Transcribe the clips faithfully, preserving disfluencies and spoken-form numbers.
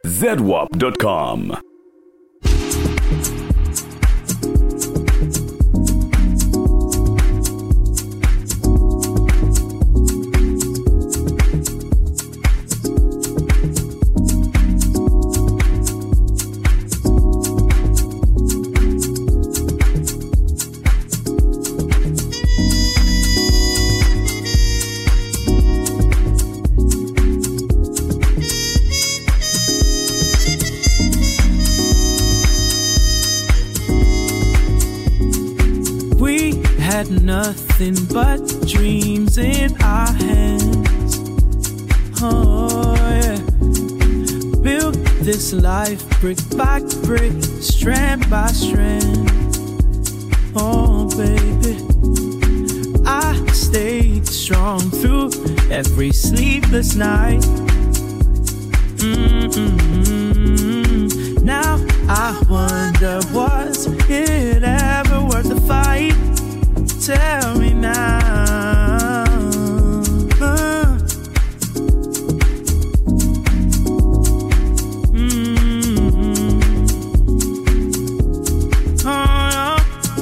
zedwap dot com. Nothing but dreams in our hands. Oh yeah. Built this life brick by brick, strand by strand. Oh baby, I stayed strong through every sleepless night. Mm-mm-mm. Now I wonder, was it ever worth the fight? Tell me now. Uh. Mm-hmm. Oh, no.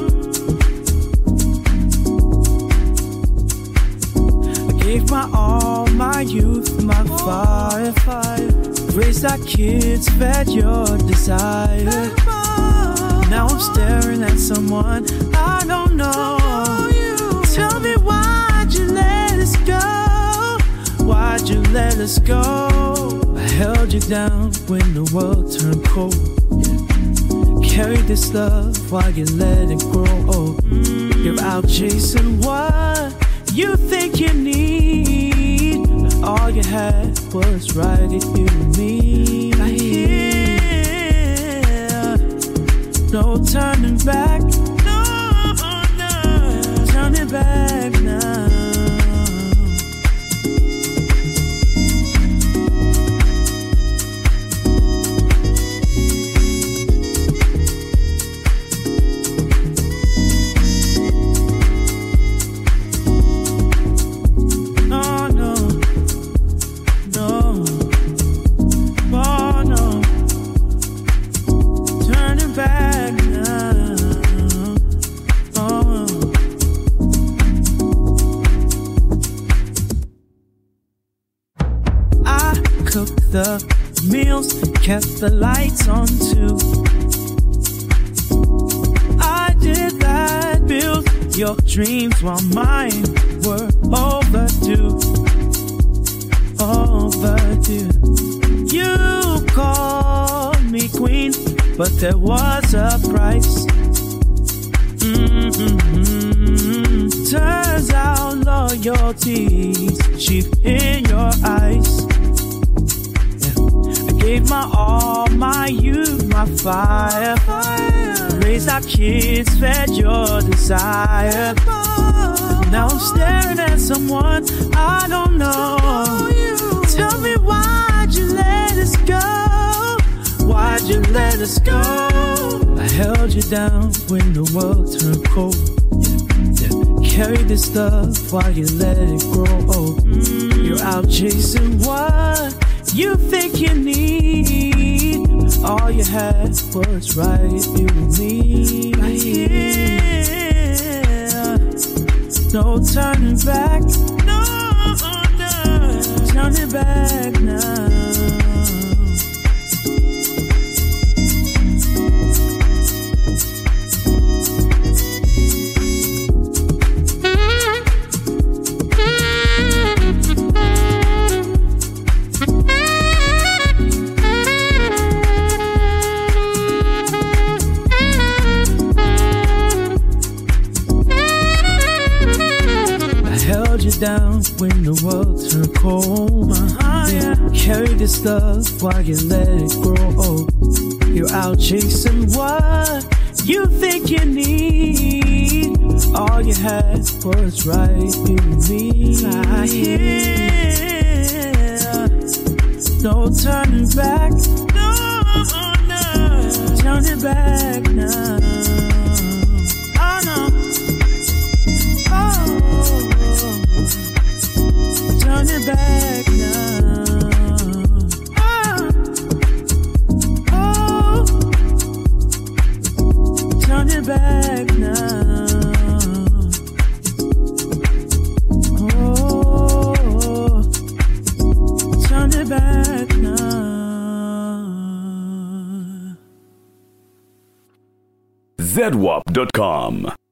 I gave my all, my youth, my fire, fire. Raised our kids, fed your desire. Now I'm staring at someone I don't know. Tell me, why'd you let us go? Why'd you let us go? I held you down when the world turned cold. Yeah. Carried this love while you let it grow. Oh, mm. You're out chasing what you think you need. All you had was right at you and me. Right here, no turning back. Turning back now. No, no, no, oh no. Turning back now. Oh. Cooked the meals, kept the lights on too. I did that, built your dreams while mine were overdue. Overdue. You called me queen, but there was a price. Mm-hmm. Turns out loyalty's cheap in your eyes. Gave my all, my youth, my fire, fire. Raised our kids, fed your desire. Now I'm staring at someone I don't know. Tell me, why'd you let us go? Why'd you let us go? I held you down when the world turned cold. Yeah, yeah. Carried this love while you let it grow. Oh, mm. You're out chasing what you think you need. All you had was right, you and me. Right here, no turning back. No, no, turning back now. Down when the world turned cold. Uh-huh, yeah. Carry this love while you let it grow. Oh, you're out chasing what you think you need. All you had was right, you and me. I hear no turning back. No, no, turning back now. Oh no. Turn it back now. Ah. it back now. Oh, turn it back now. Z W A P dot com